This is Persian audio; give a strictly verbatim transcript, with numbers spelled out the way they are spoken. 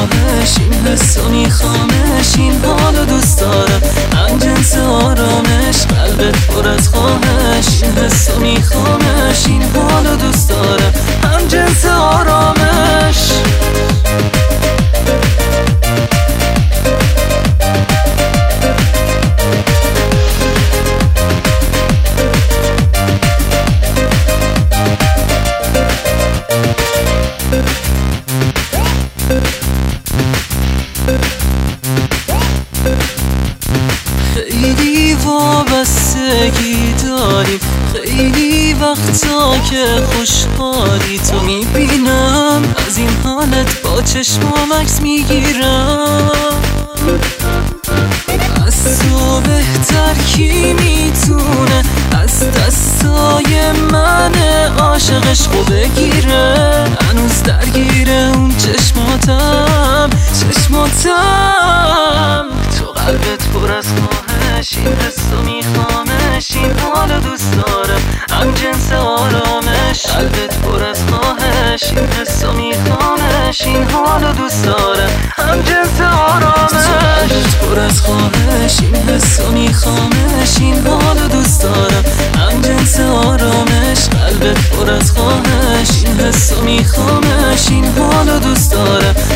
خواهش، این حسو میخوامش، این حالو دوست دارم، هم جنس آرامش، قلبت پر از خواهش، این حسو میخوامش، این حالو دوست دارم، هم جنس آرامش. خیلی وابستگی داریم، خیلی وقتا که خوشحالی تو میبینم، از این حالت با چشمام عکس میگیرم. از تو بهتر کی میتونه از دستای من عاشقش رو بگیره؟ هنوز درگیره اون چشماتم چشماتم تو قلبت پر از خواهش، این حسو میخوامش، این حالو دوست دارم، هم جنس آرامش، قلبت پر از خواهش، این حسو میخوامش، این حالو دوست دارم، هم جنس آرامش. قلبت پر از خواهش، این حسو میخوامش، این حالو دوست دارم، هم جنس آرامش، قلبت پر از خواهش، این حسو میخوامش، این حالو دوست دارم،